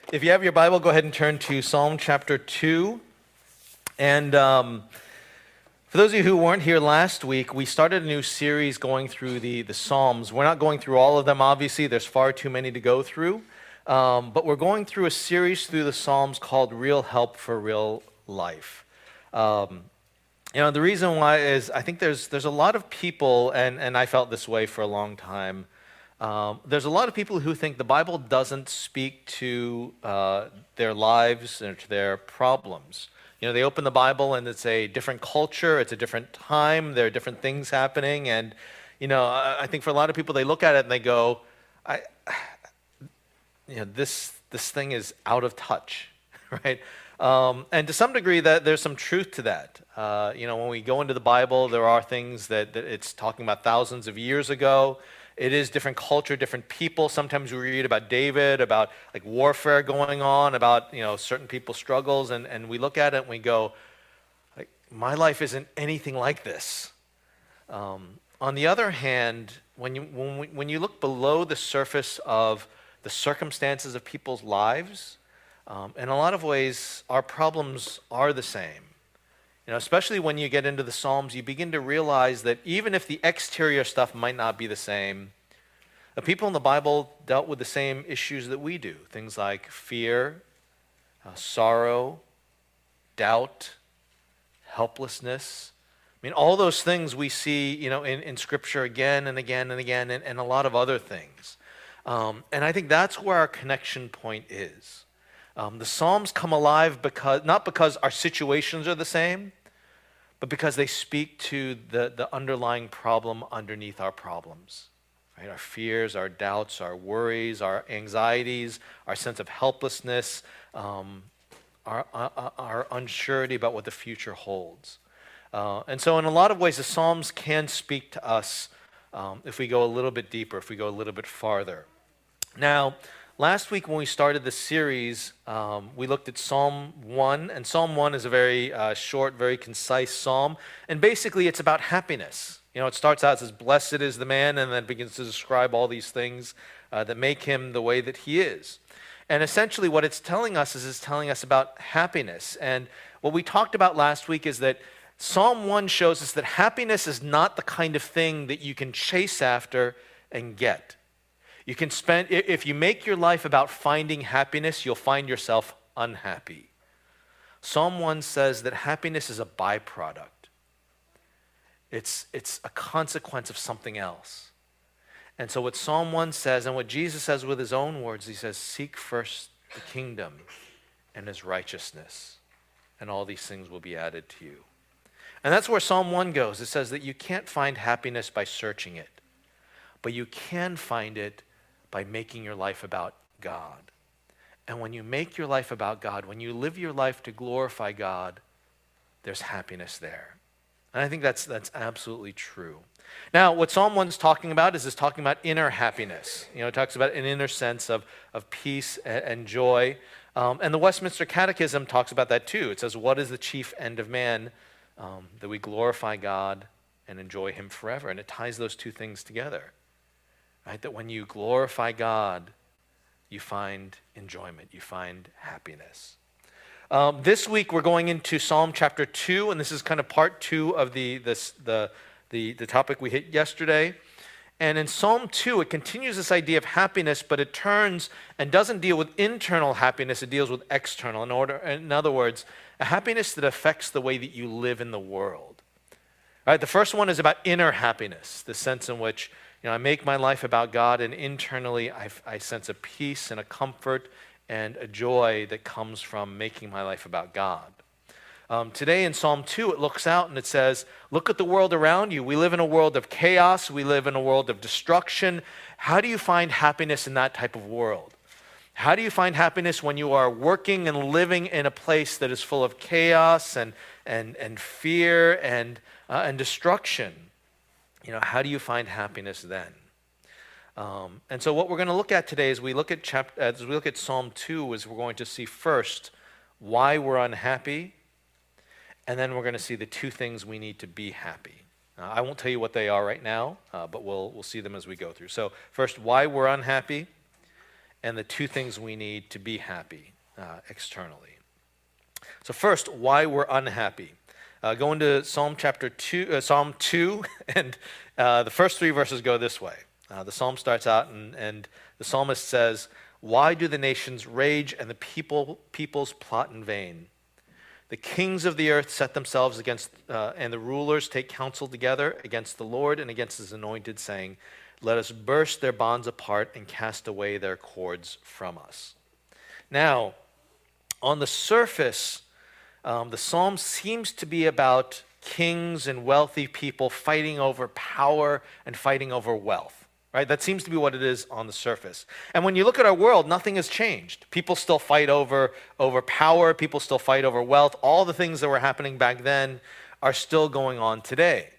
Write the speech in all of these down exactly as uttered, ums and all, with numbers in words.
If you have your Bible, go ahead and turn to Psalm chapter two. And um, for those of you who weren't here last week, we started a new series going through the, the Psalms. We're not going through all of them, obviously. There's far too many to go through. Um, but we're going through a series through the Psalms called Real Help for Real Life. Um, you know, the reason why is I think there's there's a lot of people, and, and I felt this way for a long time. Um, there's a lot of people who think the Bible doesn't speak to uh, their lives or to their problems. You know, they open the Bible and it's a different culture, it's a different time, there are different things happening, and you know, I, I think for a lot of people, they look at it and they go, "I, you know, this this thing is out of touch," right? Um, and to some degree, that there's some truth to that. Uh, you know, when we go into the Bible, there are things that, that it's talking about thousands of years ago. It is different culture, different people. Sometimes we read about David, about like warfare going on, about you know certain people's struggles, and, and we look at it and we go, like, my life isn't anything like this. Um, on the other hand, when you when we, when you look below the surface of the circumstances of people's lives, um, in a lot of ways, our problems are the same. You know, especially when you get into the Psalms, you begin to realize that even if the exterior stuff might not be the same, the people in the Bible dealt with the same issues that we do. Things like fear, uh, sorrow, doubt, helplessness. I mean, all those things we see, you know, in, in Scripture again and again and again, and, and a lot of other things. Um, and I think that's where our connection point is. Um, the Psalms come alive because not because our situations are the same, but because they speak to the, the underlying problem underneath our problems. Right? Our fears, our doubts, our worries, our anxieties, our sense of helplessness, um, our, our, our unsurety about what the future holds. Uh, and so in a lot of ways, the Psalms can speak to us um, if we go a little bit deeper, if we go a little bit farther. Now, last week when we started the series, um, we looked at Psalm one, and Psalm one is a very uh, short, very concise psalm, and basically it's about happiness. You know, it starts out, it says, "Blessed is the man," and then it begins to describe all these things uh, that make him the way that he is. And essentially what it's telling us is it's telling us about happiness. And what we talked about last week is that Psalm one shows us that happiness is not the kind of thing that you can chase after and get. You can spend, if you make your life about finding happiness, you'll find yourself unhappy. Psalm one says that happiness is a byproduct. It's, it's a consequence of something else. And so what Psalm one says, and what Jesus says with his own words, he says, "Seek first the kingdom and his righteousness, and all these things will be added to you." And that's where Psalm one goes. It says that you can't find happiness by searching it, but you can find it by making your life about God. And when you make your life about God, when you live your life to glorify God, there's happiness there. And I think that's that's absolutely true. Now, what Psalm one is talking about is it's talking about inner happiness. You know, it talks about an inner sense of, of peace and, and joy. Um, and the Westminster Catechism talks about that too. It says, "What is the chief end of man? Um, that we glorify God and enjoy him forever." And it ties those two things together. Right? That when you glorify God, you find enjoyment, you find happiness. Um, this week we're going into Psalm chapter two, and this is kind of part two of the, this, the, the, the topic we hit yesterday. And in Psalm two, it continues this idea of happiness, but it turns and doesn't deal with internal happiness, it deals with external. In, order, in other words, a happiness that affects the way that you live in the world. Right? The first one is about inner happiness, the sense in which You know, I make my life about God, and internally I, I sense a peace and a comfort and a joy that comes from making my life about God. Um, today in Psalm two, it looks out and it says, look at the world around you. We live in a world of chaos. We live in a world of destruction. How do you find happiness in that type of world? How do you find happiness when you are working and living in a place that is full of chaos and, and, and fear and, uh, and destruction? You know, how do you find happiness then? Um, and so what we're going to look at today as we look at chapter, as we look at Psalm two, is we're going to see first why we're unhappy, and then we're going to see the two things we need to be happy. Uh, I won't tell you what they are right now, uh, but we'll we'll see them as we go through. So first, why we're unhappy, and the two things we need to be happy uh, externally. So first, why we're unhappy. Uh, go into Psalm chapter two, uh, Psalm two, and uh, the first three verses go this way. Uh, the psalm starts out, and, and the psalmist says, "Why do the nations rage and the people peoples plot in vain? The kings of the earth set themselves against, uh, and the rulers take counsel together against the Lord and against his anointed, saying, let us burst their bonds apart and cast away their cords from us." Now, on the surface, um, the psalm seems to be about kings and wealthy people fighting over power and fighting over wealth, right? That seems to be what it is on the surface. And when you look at our world, nothing has changed. People still fight over, over power. People still fight over wealth. All the things that were happening back then are still going on today.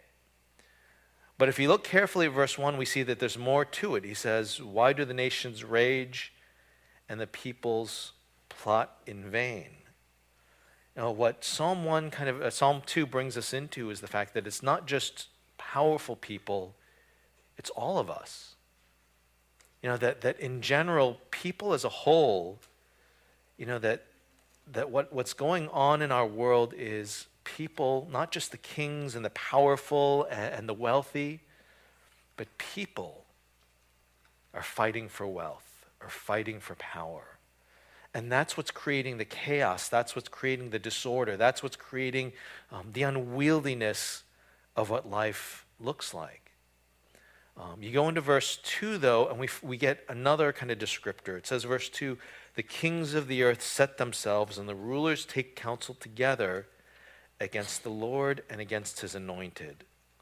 But if you look carefully at verse one, we see that there's more to it. He says, "Why do the nations rage and the peoples plot in vain?" You know, what Psalm one kind of, uh, Psalm two brings us into is the fact that it's not just powerful people, it's all of us. You know, that, that in general, people as a whole, you know, that, that what, what's going on in our world is people, not just the kings and the powerful and, and the wealthy, but people are fighting for wealth, are fighting for power. And that's what's creating the chaos. That's what's creating the disorder. That's what's creating um, the unwieldiness of what life looks like. Um, you go into verse two, though, and we, we get another kind of descriptor. It says, verse two, "The kings of the earth set themselves, and the rulers take counsel together against the Lord and against his anointed."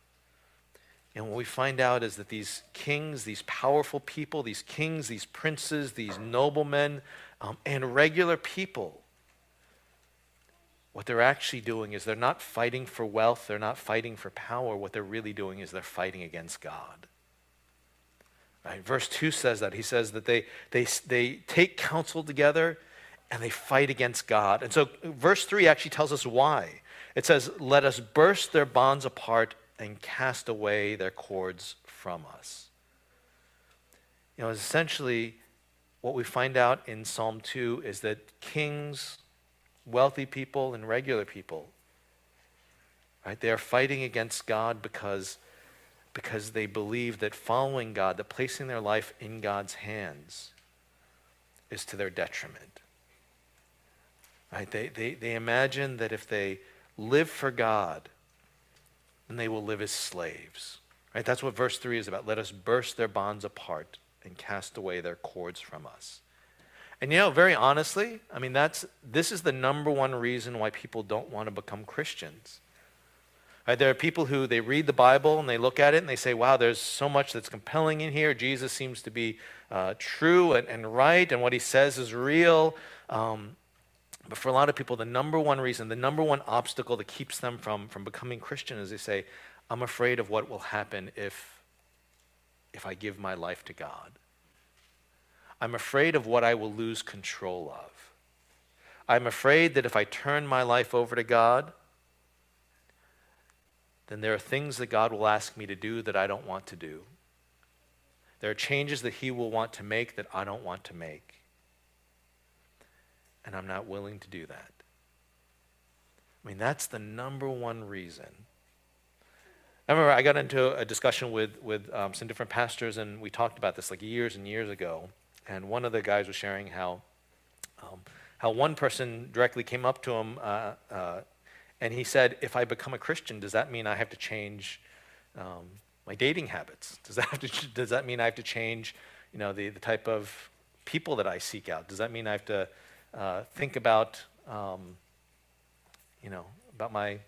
And what we find out is that these kings, these powerful people, these kings, these princes, these noblemen, um, and regular people, what they're actually doing is they're not fighting for wealth, they're not fighting for power. What they're really doing is they're fighting against God. Right? Verse two says that. He says that they, they, they take counsel together and they fight against God. And so verse three actually tells us why. It says, "Let us burst their bonds apart and cast away their cords from us." You know, essentially, what we find out in Psalm two is that kings, wealthy people, and regular people, right, they are fighting against God because, because they believe that following God, that placing their life in God's hands, is to their detriment. Right? They, they, they imagine that if they live for God, then they will live as slaves. Right? That's what verse three is about. "Let us burst their bonds apart and cast away their cords from us." And you know, very honestly, I mean, that's this is the number one reason why people don't want to become Christians. Right? There are people who, they read the Bible and they look at it and they say, wow, there's so much that's compelling in here. Jesus seems to be uh, true and, and right, and what he says is real. Um, But for a lot of people, the number one reason, the number one obstacle that keeps them from, from becoming Christian is they say, I'm afraid of what will happen if, if I give my life to God. I'm afraid of what I will lose control of. I'm afraid that if I turn my life over to God, then there are things that God will ask me to do that I don't want to do. There are changes that he will want to make that I don't want to make. And I'm not willing to do that. I mean, that's the number one reason. I remember I got into a discussion with, with um, some different pastors, and we talked about this like years and years ago. And one of the guys was sharing how, um, how one person directly came up to him, uh, uh, and he said, if I become a Christian, does that mean I have to change um, my dating habits? Does that, have to, does that mean I have to change, you know, the, the type of people that I seek out? Does that mean I have to Uh, think about, um, you know, about my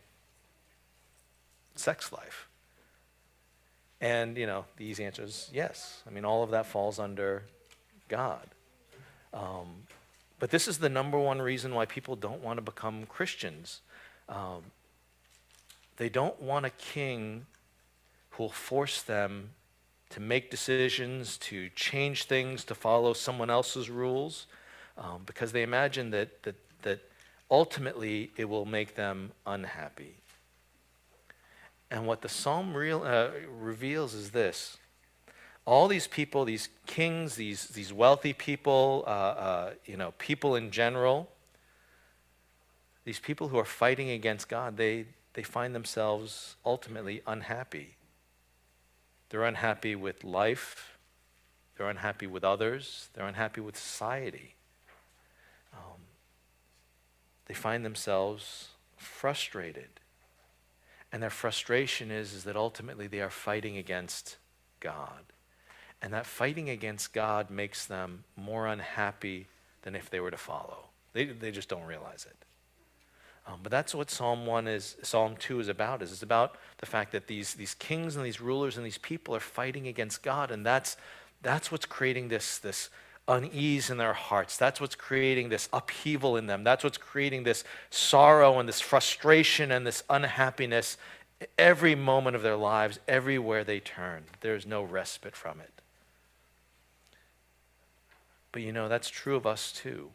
sex life? And, you know, the easy answer is yes. I mean, all of that falls under God. Um, but this is the number one reason why people don't want to become Christians. Um, they don't want a king who will force them to make decisions, to change things, to follow someone else's rules. Um, because they imagine that, that, that ultimately it will make them unhappy. And what the psalm real, uh, reveals is this. all these people, these kings, these, these wealthy people, uh, uh, you know, people in general, these people who are fighting against God, they, they find themselves ultimately unhappy. They're unhappy with life. They're unhappy with others. They're unhappy with society. Um, they find themselves frustrated. And their frustration is, is that ultimately they are fighting against God. And that fighting against God makes them more unhappy than if they were to follow. They, they just don't realize it. Um, but that's what Psalm one is, Psalm two is about. Is it's about the fact that these, these kings and these rulers and these people are fighting against God, and that's that's what's creating this, this unease in their hearts. That's what's creating this upheaval in them. That's what's creating this sorrow and this frustration and this unhappiness every moment of their lives, everywhere they turn. There's no respite from it. But you know, that's true of us too.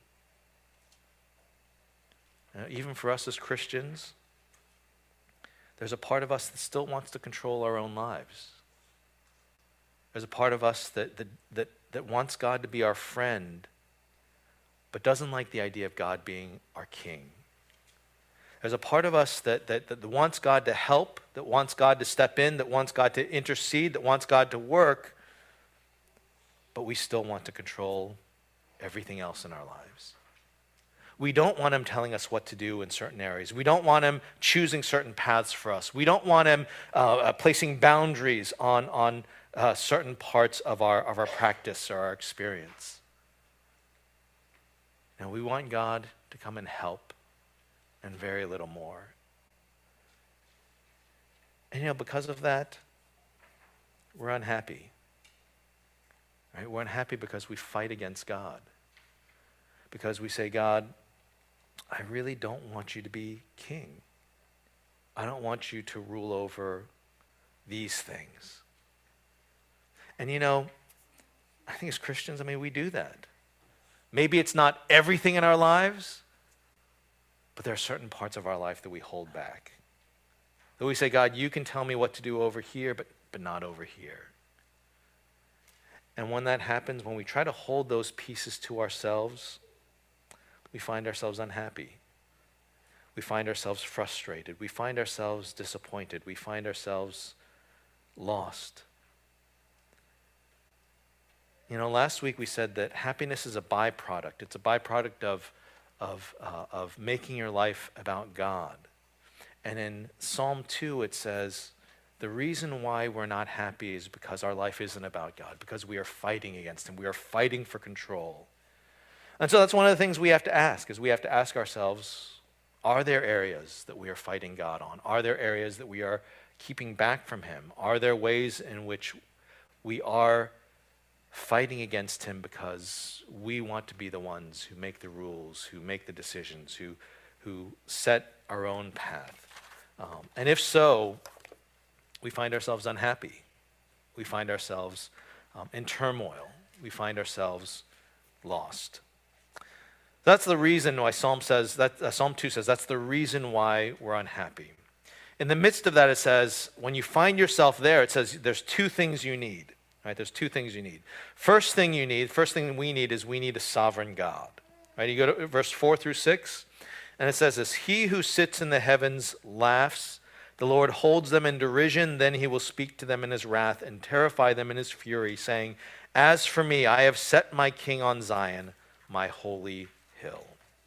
Uh, even for us as Christians, there's a part of us that still wants to control our own lives. There's a part of us that, that, that, that wants God to be our friend, but doesn't like the idea of God being our king. There's a part of us that, that, that wants God to help, that wants God to step in, that wants God to intercede, that wants God to work, but we still want to control everything else in our lives. We don't want him telling us what to do in certain areas. We don't want him choosing certain paths for us. We don't want him uh, uh, placing boundaries on, on uh, certain parts of our, of our practice or our experience. And we want God to come and help, and very little more. And you know, because of that, we're unhappy. Right? We're unhappy because we fight against God. Because we say, God, I really don't want you to be king. I don't want you to rule over these things. And you know, I think as Christians, I mean, we do that. Maybe it's not everything in our lives, but there are certain parts of our life that we hold back. That we say, God, you can tell me what to do over here, but, but not over here. And when that happens, when we try to hold those pieces to ourselves, we find ourselves unhappy. We find ourselves frustrated. We find ourselves disappointed. We find ourselves lost. You know, last week we said that happiness is a byproduct. It's a byproduct of, of, uh, of making your life about God. And in Psalm two it says, the reason why we're not happy is because our life isn't about God, because we are fighting against him. We are fighting for control. And so that's one of the things we have to ask, is we have to ask ourselves, are there areas that we are fighting God on? Are there areas that we are keeping back from him? Are there ways in which we are fighting against him because we want to be the ones who make the rules, who make the decisions, who, who set our own path? Um, and if so, we find ourselves unhappy. We find ourselves um, in turmoil. We find ourselves lost. That's the reason why Psalm says that uh, Psalm two says that's the reason why we're unhappy. In the midst of that, it says when you find yourself there, it says there's two things you need. Right? There's two things you need. First thing you need, first thing we need is we need a sovereign God. Right? You go to verse four through six, and it says this: He who sits in the heavens laughs. The Lord holds them in derision. Then he will speak to them in his wrath and terrify them in his fury, saying, as for me, I have set my king on Zion, my holy hill.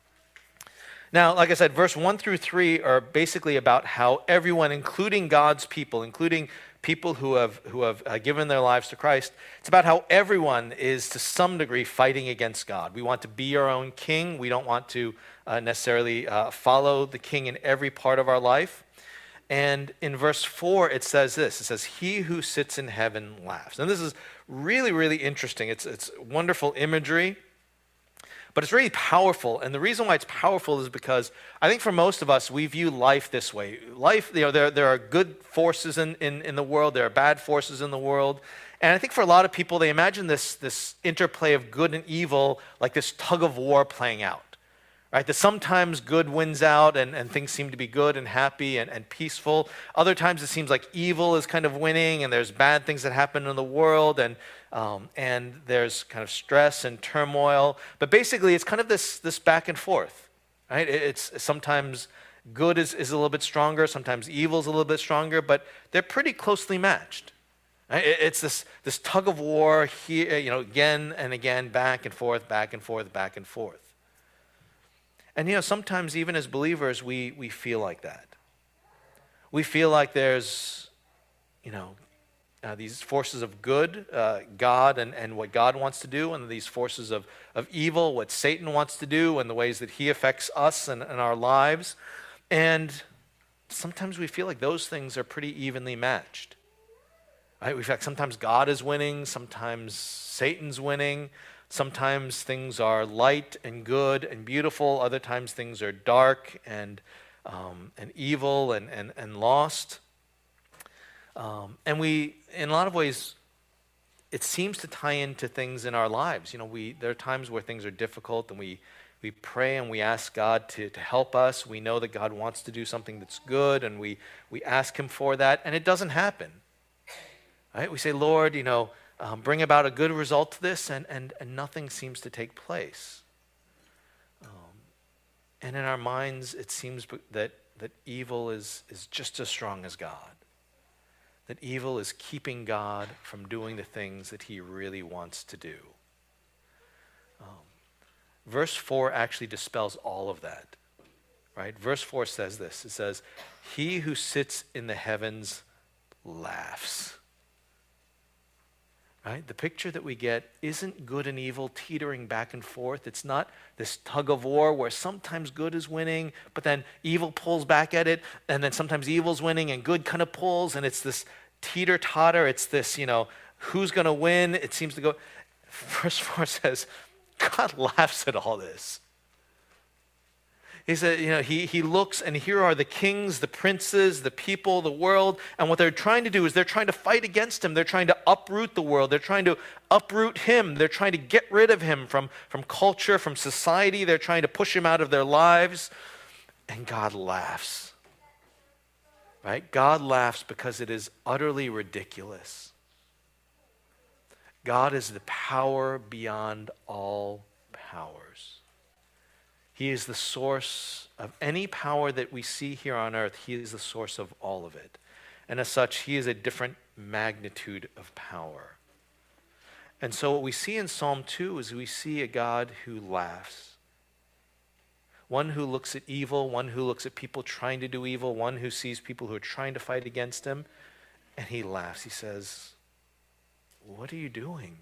Now, like I said, verse one through three are basically about how everyone, including God's people, including people who have who have uh, given their lives to Christ, it's about how everyone is to some degree fighting against God. We want to be our own king. We don't want to uh, necessarily uh, follow the king in every part of our life. And in verse four, it says this. It says, he who sits in heaven laughs. And this is really, really interesting. It's, it's wonderful imagery, but it's really powerful. And the reason why it's powerful is because I think for most of us, we view life this way. Life, you know, there, there are good forces in, in, in the world. There are bad forces in the world. And I think for a lot of people, they imagine this, this interplay of good and evil like this tug of war playing out. right? That sometimes good wins out and, and things seem to be good and happy and, and peaceful. Other times it seems like evil is kind of winning and there's bad things that happen in the world and um, and there's kind of stress and turmoil. But basically it's kind of this, this back and forth, right? It, it's sometimes good is, is a little bit stronger, sometimes evil is a little bit stronger, but they're pretty closely matched. Right? It, it's this, this tug of war here, you know, again and again, back and forth, back and forth, back and forth. And, you know, sometimes even as believers, we, we feel like that. We feel like there's, you know, uh, these forces of good, uh, God and, and what God wants to do, and these forces of, of evil, what Satan wants to do, and the ways that he affects us and, and our lives. And sometimes we feel like those things are pretty evenly matched. Right? We feel like sometimes God is winning, sometimes Satan's winning. Sometimes things are light and good and beautiful. Other times things are dark and um, and evil and, and, and lost. Um, and we, in a lot of ways, it seems to tie into things in our lives. You know, we there are times where things are difficult and we, we pray and we ask God to, to help us. We know that God wants to do something that's good and we, we ask him for that and it doesn't happen. Right? We say, Lord, you know, Um, bring about a good result to this, and, and, and nothing seems to take place. Um, and in our minds, it seems that, that evil is, is just as strong as God. That evil is keeping God from doing the things that he really wants to do. Um, verse four actually dispels all of that. Right? Verse four says this. It says, "He who sits in the heavens laughs." Right? The picture that we get isn't good and evil teetering back and forth. It's not this tug of war where sometimes good is winning, but then evil pulls back at it, and then sometimes evil's winning and good kind of pulls, and it's this teeter-totter. It's this, you know, who's going to win? It seems to go. Verse four says, God laughs at all this. He said, you know, he, he looks, and here are the kings, the princes, the people, the world, and what they're trying to do is they're trying to fight against him. They're trying to uproot the world. They're trying to uproot him. They're trying to get rid of him from, from culture, from society. They're trying to push him out of their lives. And God laughs. Right? God laughs because it is utterly ridiculous. God is the power beyond all powers. He is the source of any power that we see here on earth. He is the source of all of it. And as such, he is a different magnitude of power. And so what we see in Psalm two is we see a God who laughs. One who looks at evil, one who looks at people trying to do evil, one who sees people who are trying to fight against him, and he laughs. He says, "What are you doing?"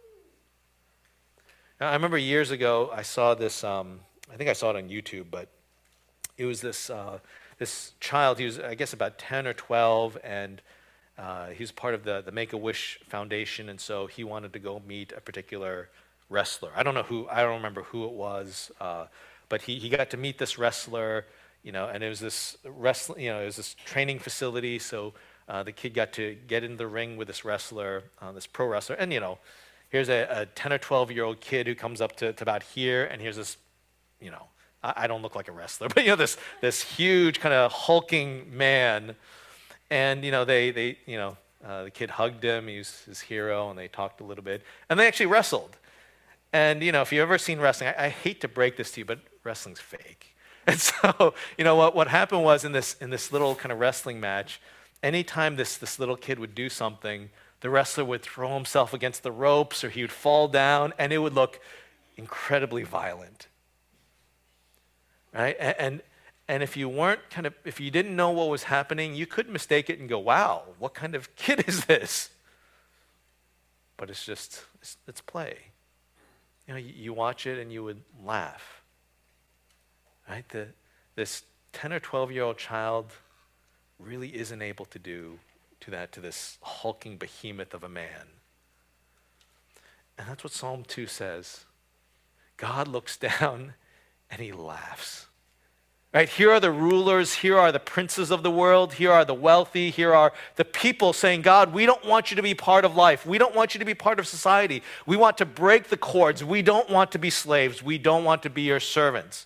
Now, I remember years ago, I saw this, um, I think I saw it on YouTube, but it was this uh, this child. He was, I guess, about ten or twelve, and uh, he was part of the, the Make-A-Wish Foundation, and so he wanted to go meet a particular wrestler. I don't know who, I don't remember who it was, uh, but he, he got to meet this wrestler, you know, and it was this wrestling, you know, it was this training facility, so uh, the kid got to get in the ring with this wrestler, uh, this pro wrestler, and, you know, here's a, a ten or twelve-year-old kid who comes up to, to about here, and here's this, you know, I, I don't look like a wrestler, but, you know, this this huge kind of hulking man, and, you know, they, they you know, uh, the kid hugged him, he was his hero, and they talked a little bit, and they actually wrestled. And, you know, if you've ever seen wrestling, I, I hate to break this to you, but wrestling's fake. And so, you know, what, what happened was in this in this little kind of wrestling match, anytime this, this little kid would do something, the wrestler would throw himself against the ropes or he would fall down, and it would look incredibly violent. Right? And, and, and if you weren't kind of, if you didn't know what was happening, you could mistake it and go, wow, what kind of kid is this? But it's just, it's, it's play. You know, you, you watch it and you would laugh. Right? The, this ten or twelve-year-old child really isn't able to do to that, to this hulking behemoth of a man. And that's what Psalm two says. God looks down and he laughs. Right? Here are the rulers, here are the princes of the world, here are the wealthy, here are the people saying, God, we don't want you to be part of life. We don't want you to be part of society. We want to break the cords. We don't want to be slaves. We don't want to be your servants.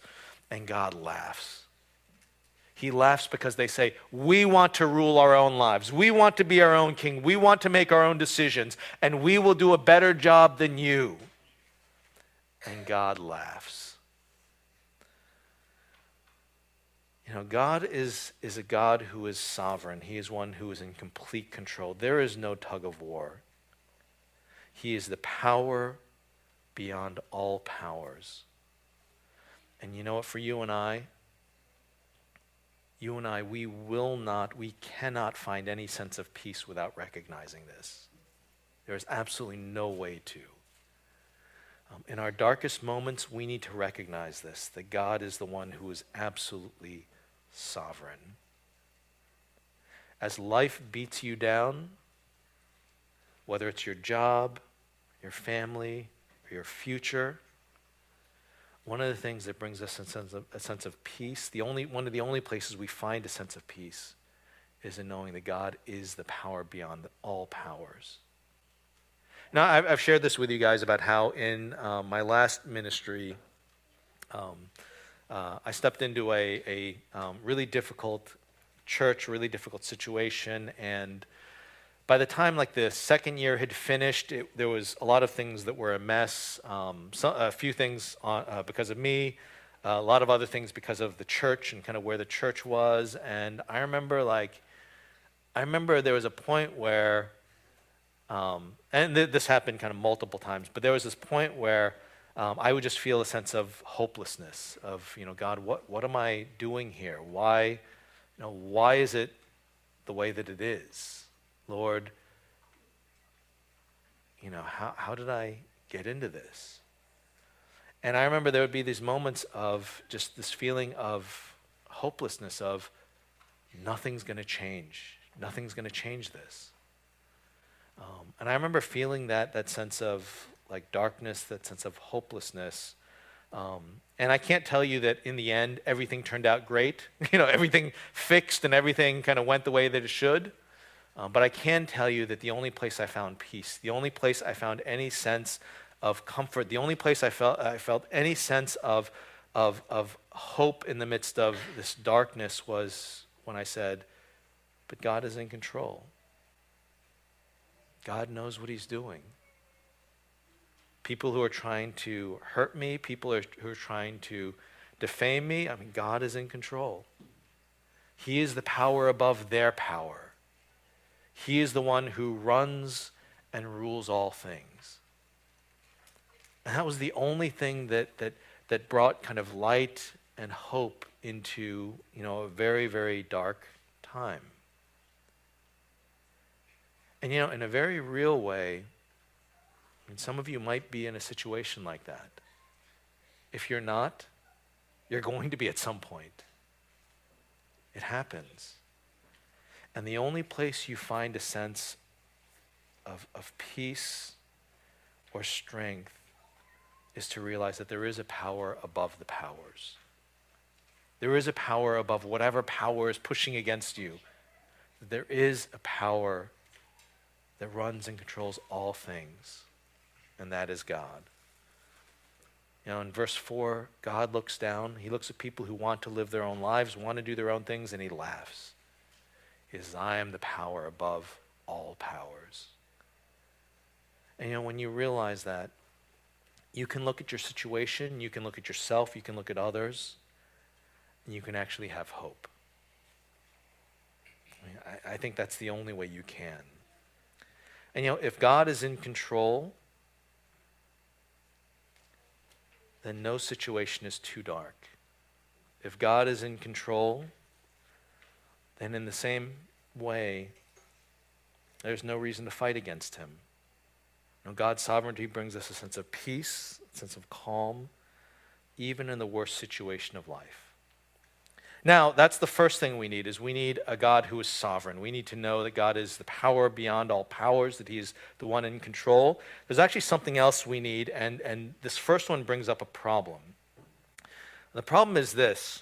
And God laughs. He laughs because they say, we want to rule our own lives. We want to be our own king. We want to make our own decisions. And we will do a better job than you. And God laughs. You know, God is, is a God who is sovereign. He is one who is in complete control. There is no tug of war. He is the power beyond all powers. And you know what, for you and I, you and I, we will not, we cannot find any sense of peace without recognizing this. There is absolutely no way to. Um, in our darkest moments, we need to recognize this, that God is the one who is absolutely sovereign. As life beats you down, whether it's your job, your family, or your future, one of the things that brings us a sense of, a sense of peace, the only, one of the only places we find a sense of peace is in knowing that God is the power beyond all powers. Now, I've, I've shared this with you guys about how in um, my last ministry, um, uh, I stepped into a, a um, really difficult church, really difficult situation, and by the time like the second year had finished, it, there was a lot of things that were a mess. Um, so, a few things on, uh, because of me, uh, a lot of other things because of the church and kind of where the church was. And I remember like, I remember there was a point where, um, and th- this happened kind of multiple times, but there was this point where um, I would just feel a sense of hopelessness of, you know, God, what what am I doing here? Why, you know, why is it the way that it is? Lord, you know, how, how did I get into this? And I remember there would be these moments of just this feeling of hopelessness of nothing's going to change. Nothing's going to change this. Um, and I remember feeling that, that sense of like darkness, that sense of hopelessness. Um, and I can't tell you that in the end, everything turned out great. You know, everything fixed and everything kind of went the way that it should. Um, but I can tell you that the only place I found peace, the only place I found any sense of comfort, the only place I felt I felt any sense of, of, of hope in the midst of this darkness was when I said, but God is in control. God knows what he's doing. People who are trying to hurt me, people are, who are trying to defame me, I mean, God is in control. He is the power above their power. He is the one who runs and rules all things. And that was the only thing that that that brought kind of light and hope into, you know, a very, very dark time. And you know, in a very real way, I mean, some of you might be in a situation like that. If you're not, you're going to be at some point. It happens. And the only place you find a sense of, of peace or strength is to realize that there is a power above the powers. There is a power above whatever power is pushing against you. There is a power that runs and controls all things, and that is God. You know, in verse four, God looks down. He looks at people who want to live their own lives, want to do their own things, and he laughs. He says, I am the power above all powers. And you know, when you realize that, you can look at your situation, you can look at yourself, you can look at others, and you can actually have hope. I, mean, I, I think that's the only way you can. And you know, if God is in control, then no situation is too dark. If God is in control, then in the same way, there's no reason to fight against him. You know, God's sovereignty brings us a sense of peace, a sense of calm, even in the worst situation of life. Now, that's the first thing we need, is we need a God who is sovereign. We need to know that God is the power beyond all powers, that he is the one in control. There's actually something else we need, and, and this first one brings up a problem. The problem is this.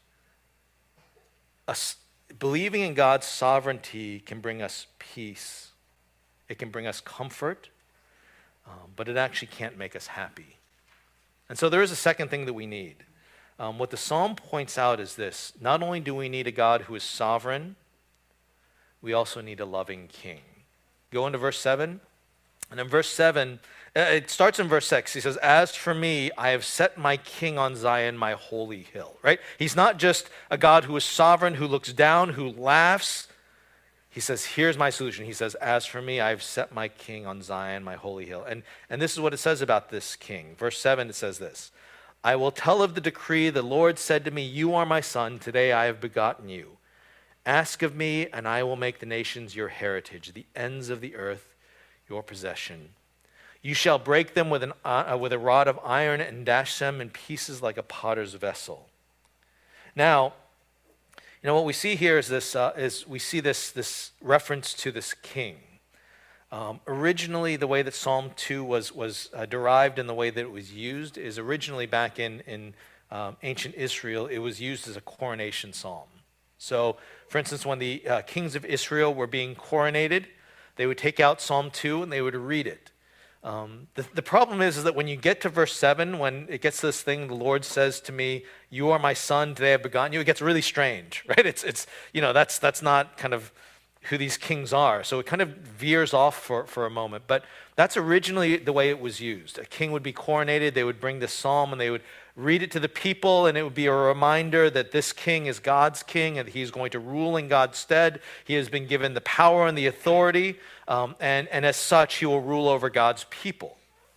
A, believing in God's sovereignty can bring us peace. It can bring us comfort, um, but it actually can't make us happy. And so there is a second thing that we need. Um, what the psalm points out is this: not only do we need a God who is sovereign, we also need a loving king. Go into verse seven. And in verse seven, uh, it starts in verse six. He says, "As for me, I have set my king on Zion, my holy hill." Right? He's not just a God who is sovereign, who looks down, who laughs. He says, here's my solution. He says, "As for me, I've set my king on Zion, my holy hill." And, and this is what it says about this king. Verse seven, it says this: "I will tell of the decree. The Lord said to me, you are my son. Today I have begotten you. Ask of me, and I will make the nations your heritage, the ends of the earth your possession. You shall break them with, an, uh, with a rod of iron and dash them in pieces like a potter's vessel." Now, you know what we see here is this: uh, is we see this this reference to this king. Um, originally, the way that Psalm two was was uh, derived and the way that it was used is originally back in in um, ancient Israel. It was used as a coronation psalm. So, for instance, when the uh, kings of Israel were being coronated, they would take out Psalm two and they would read it. Um, the, the problem is, is that when you get to verse seven, when it gets to this thing, "The Lord says to me, you are my son, today I've begotten you," it gets really strange, right? It's, it's you know, that's, that's not kind of who these kings are. So it kind of veers off for, for a moment. But that's originally the way it was used. A king would be coronated, they would bring this psalm and they would read it to the people, and it would be a reminder that this king is God's king and he's going to rule in God's stead. He has been given the power and the authority, um, and, and as such, he will rule over God's people.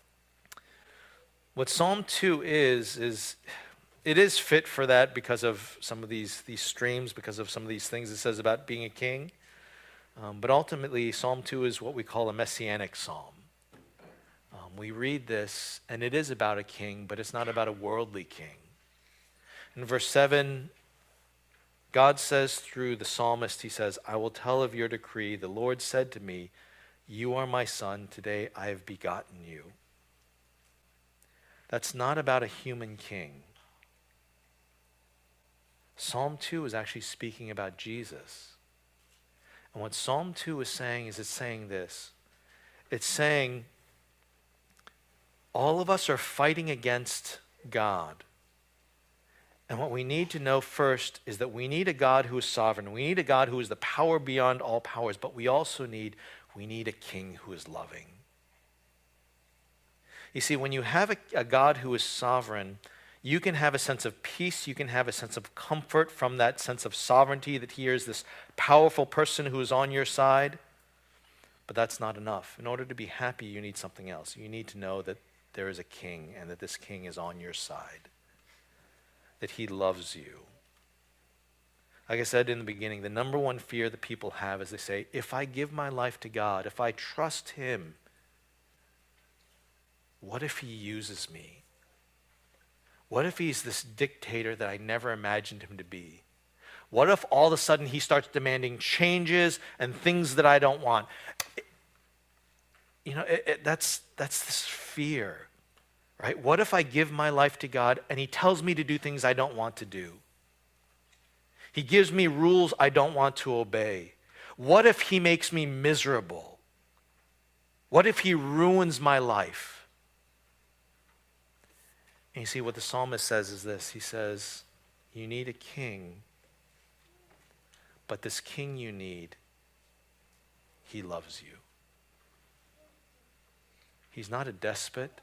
What Psalm two is, is it is fit for that because of some of these, these streams, because of some of these things it says about being a king. Um, but ultimately, Psalm two is what we call a messianic psalm. Um, we read this, and it is about a king, but it's not about a worldly king. In verse seven, God says through the psalmist, he says, "I will tell of your decree. The Lord said to me, you are my son. Today I have begotten you." That's not about a human king. Psalm two is actually speaking about Jesus. And what Psalm two is saying is it's saying this. It's saying all of us are fighting against God. And what we need to know first is that we need a God who is sovereign. We need a God who is the power beyond all powers. But we also need, we need a king who is loving. You see, when you have a, a God who is sovereign, you can have a sense of peace. You can have a sense of comfort from that sense of sovereignty, that he is this powerful person who is on your side. But that's not enough. In order to be happy, you need something else. You need to know that there is a king and that this king is on your side, that he loves you. Like I said in the beginning, the number one fear that people have is they say, if I give my life to God, if I trust him, what if he uses me? What if he's this dictator that I never imagined him to be? What if all of a sudden he starts demanding changes and things that I don't want? It, you know, it, it, that's, that's this fear, right? What if I give my life to God and he tells me to do things I don't want to do? He gives me rules I don't want to obey. What if he makes me miserable? What if he ruins my life? And you see, what the psalmist says is this. He says, you need a king, but this king you need, he loves you. He's not a despot.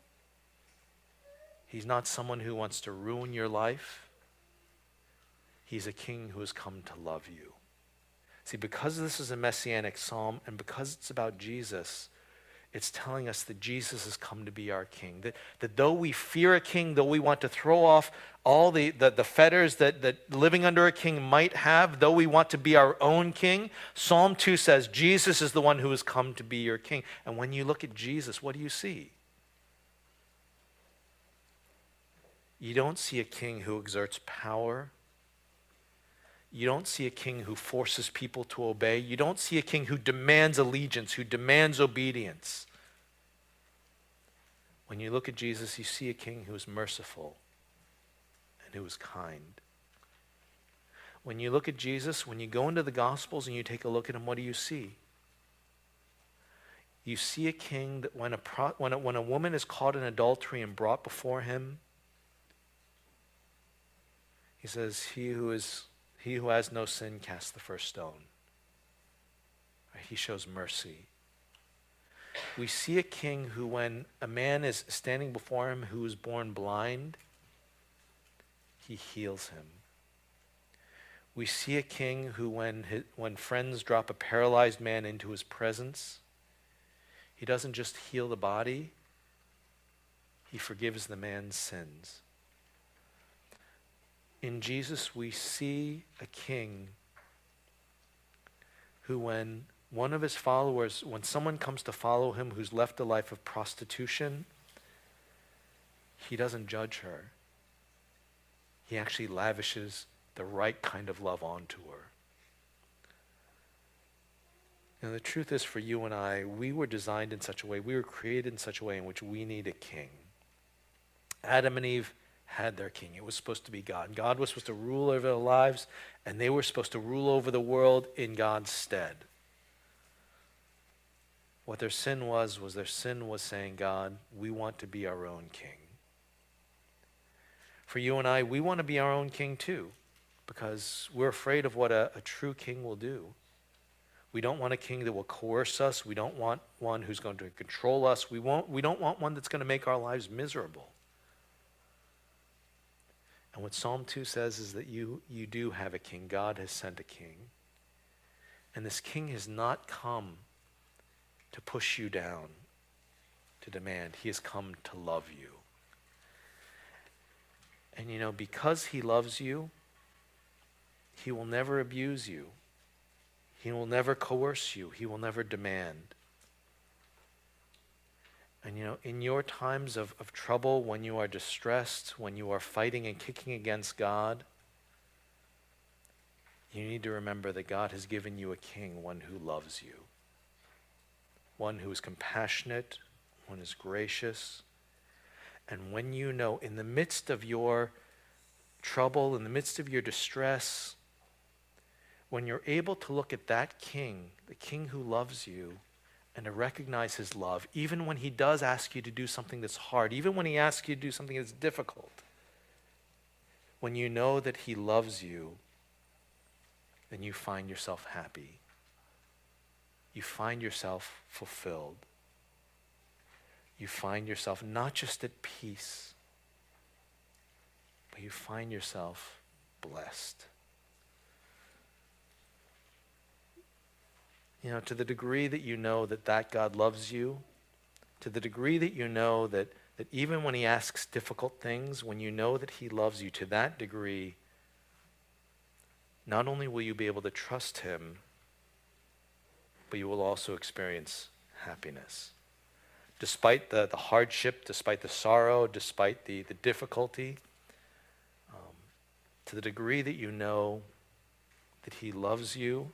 He's not someone who wants to ruin your life. He's a king who has come to love you. See, because this is a messianic psalm and because it's about Jesus, it's telling us that Jesus has come to be our king. That, that though we fear a king, though we want to throw off all the, the, the fetters that, that living under a king might have, though we want to be our own king, Psalm two says Jesus is the one who has come to be your king. And when you look at Jesus, what do you see? You don't see a king who exerts power. You don't see a king who forces people to obey. You don't see a king who demands allegiance, who demands obedience. When you look at Jesus, you see a king who is merciful and who is kind. When you look at Jesus, when you go into the Gospels and you take a look at him, what do you see? You see a king that when a, pro, when a, when a woman is caught in adultery and brought before him, He says, he who is he who has no sin casts the first stone. Right? He shows mercy. We see a king who, when a man is standing before him who is born blind, he heals him. We see a king who, when his, when friends drop a paralyzed man into his presence, he doesn't just heal the body, he forgives the man's sins. In Jesus, we see a king who, when one of his followers, when someone comes to follow him who's left a life of prostitution, he doesn't judge her. He actually lavishes the right kind of love onto her. Now, the truth is, for you and I, we were designed in such a way, we were created in such a way in which we need a king. Adam and Eve had their king. It was supposed to be God. God was supposed to rule over their lives, and they were supposed to rule over the world in God's stead. What their sin was, was their sin was saying, God, we want to be our own king. For you and I, we want to be our own king too, because we're afraid of what a, a true king will do. We don't want a king that will coerce us. We don't want one who's going to control us. We, won't, we don't want one that's going to make our lives miserable. And what Psalm two says is that you, you do have a king. God has sent a king. And this king has not come to push you down, to demand. He has come to love you. And you know, because he loves you, he will never abuse you. He will never coerce you. He will never demand. And you know, in your times of, of trouble, when you are distressed, when you are fighting and kicking against God, you need to remember that God has given you a king, one who loves you, one who is compassionate, one who is gracious. And when you know, in the midst of your trouble, in the midst of your distress, when you're able to look at that king, the king who loves you, and to recognize his love, even when he does ask you to do something that's hard, even when he asks you to do something that's difficult, when you know that he loves you, then you find yourself happy. You find yourself fulfilled. You find yourself not just at peace, but you find yourself blessed. You know, to the degree that you know that that God loves you, to the degree that you know that, that even when he asks difficult things, when you know that he loves you, to that degree, not only will you be able to trust him, but you will also experience happiness. Despite the, the hardship, despite the sorrow, despite the, the difficulty, um, to the degree that you know that he loves you,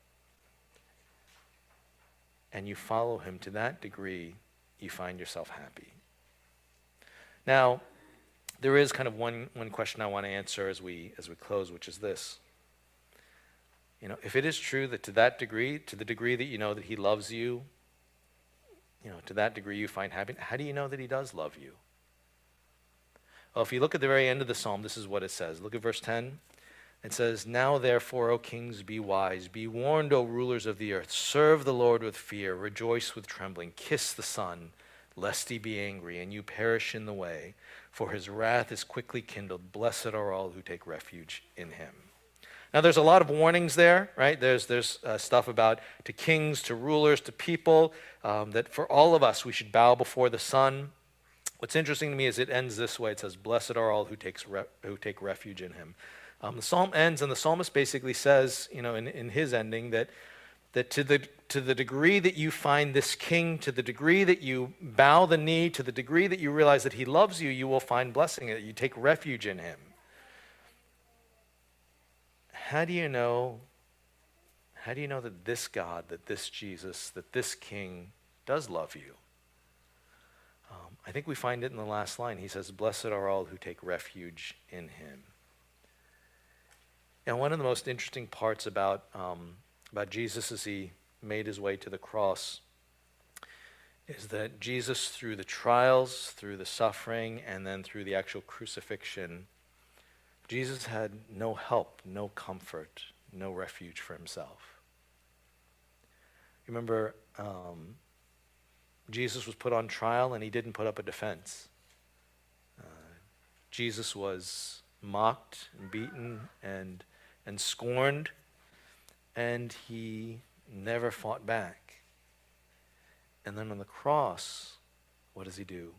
and you follow him, to that degree, you find yourself happy. Now, there is kind of one, one question I want to answer as we as we close, which is this. You know, if it is true that to that degree, to the degree that you know that he loves you, you know, to that degree you find happiness, how do you know that he does love you? Well, if you look at the very end of the psalm, this is what it says. Look at verse ten. It says, "Now therefore, O kings, be wise. Be warned, O rulers of the earth. Serve the Lord with fear. Rejoice with trembling. Kiss the Son, lest he be angry, and you perish in the way. For his wrath is quickly kindled. Blessed are all who take refuge in him." Now, there's a lot of warnings there, right? There's there's uh, stuff about to kings, to rulers, to people, um, that for all of us, we should bow before the Son. What's interesting to me is it ends this way. It says, "Blessed are all who takes re- who take refuge in him." Um, the psalm ends, and the psalmist basically says, you know, in, in his ending, that that to the to the degree that you find this king, to the degree that you bow the knee, to the degree that you realize that he loves you, you will find blessing, that you take refuge in him. How do you know? How do you know that this God, that this Jesus, that this King does love you? Um, I think we find it in the last line. He says, "Blessed are all who take refuge in him." And one of the most interesting parts about um, about Jesus as he made his way to the cross is that Jesus, through the trials, through the suffering, and then through the actual crucifixion, Jesus had no help, no comfort, no refuge for himself. Remember, um, Jesus was put on trial and he didn't put up a defense. Uh, Jesus was mocked and beaten and, and scorned, and he never fought back. And then on the cross, what does he do?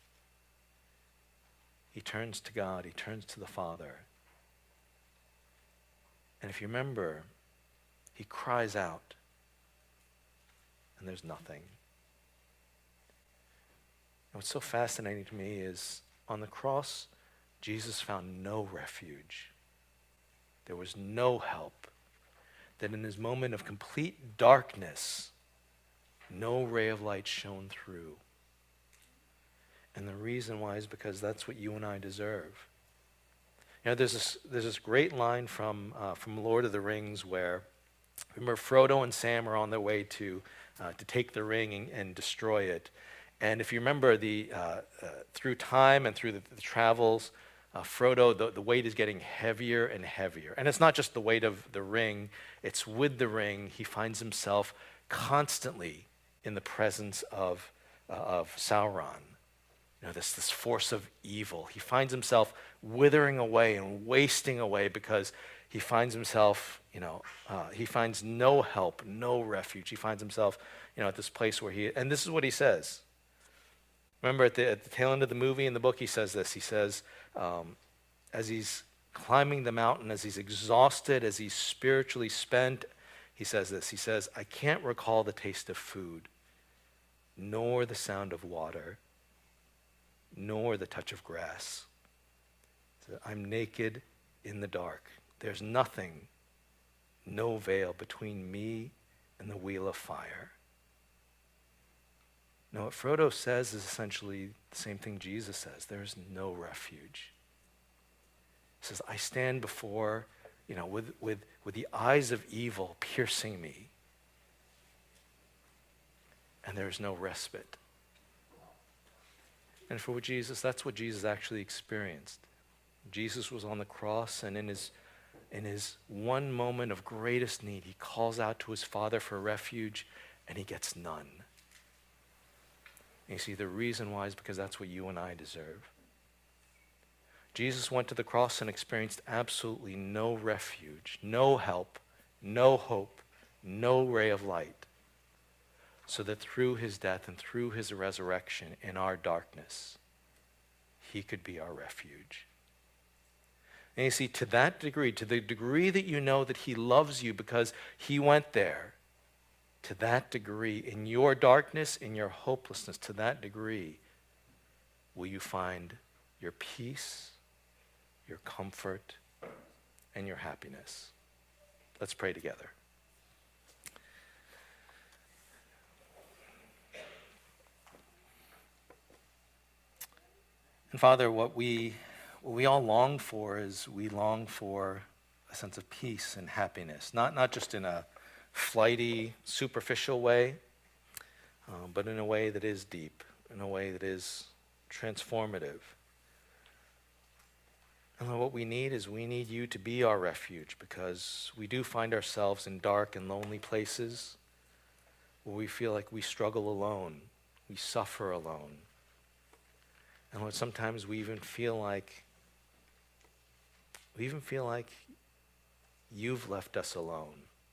He turns to God, he turns to the Father. And if you remember, he cries out, and there's nothing. And what's so fascinating to me is on the cross, Jesus found no refuge. There was no help. That in his moment of complete darkness, no ray of light shone through. And the reason why is because that's what you and I deserve. You know, there's this, there's this great line from, uh, from Lord of the Rings where, remember, Frodo and Sam are on their way to, uh, to take the ring and, and destroy it. And if you remember, the, uh, uh, through time and through the, the travels, uh, Frodo, the, the weight is getting heavier and heavier. And it's not just the weight of the ring, it's with the ring, he finds himself constantly in the presence of, uh, of Sauron. You know, this, this force of evil. He finds himself withering away and wasting away because he finds himself, you know, uh, he finds no help, no refuge. He finds himself, you know, at this place where he, and this is what he says. Remember at the, at the tail end of the movie, in the book, he says this. He says, um, as he's climbing the mountain, as he's exhausted, as he's spiritually spent, he says this. He says, I can't recall the taste of food, nor the sound of water, nor the touch of grass. So I'm naked in the dark. There's nothing, no veil between me and the wheel of fire. Now, what Frodo says is essentially the same thing Jesus says. There's no refuge. He says, I stand before, you know, with, with, with the eyes of evil piercing me, and there's no respite. And for Jesus, that's what Jesus actually experienced. Jesus was on the cross, and in his, in his one moment of greatest need, he calls out to his Father for refuge, and he gets none. And you see, the reason why is because that's what you and I deserve. Jesus went to the cross and experienced absolutely no refuge, no help, no hope, no ray of light, so that through his death and through his resurrection in our darkness, he could be our refuge. And you see, to that degree, to the degree that you know that he loves you because he went there, to that degree, in your darkness, in your hopelessness, to that degree, will you find your peace, your comfort, and your happiness. Let's pray together. And Father, what we, what we all long for is we long for a sense of peace and happiness, not, not just in a flighty, superficial way, uh, but in a way that is deep, in a way that is transformative. And what we need is we need you to be our refuge, because we do find ourselves in dark and lonely places where we feel like we struggle alone, we suffer alone. And Lord, sometimes we even feel like, we even feel like you've left us alone.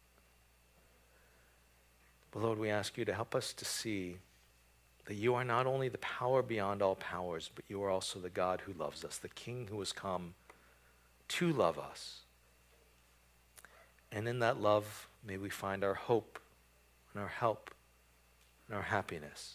But Lord, we ask you to help us to see that you are not only the power beyond all powers, but you are also the God who loves us, the King who has come to love us. And in that love, may we find our hope and our help and our happiness.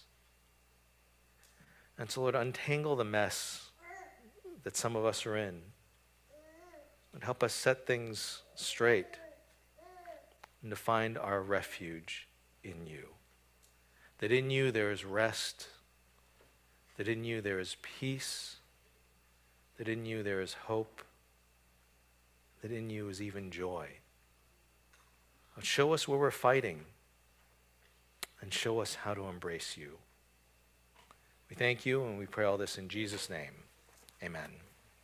And so, Lord, untangle the mess that some of us are in and help us set things straight and to find our refuge in you. That in you there is rest, that in you there is peace, that in you there is hope, that in you is even joy. Show us where we're fighting and show us how to embrace you. We thank you and we pray all this in Jesus' name. Amen.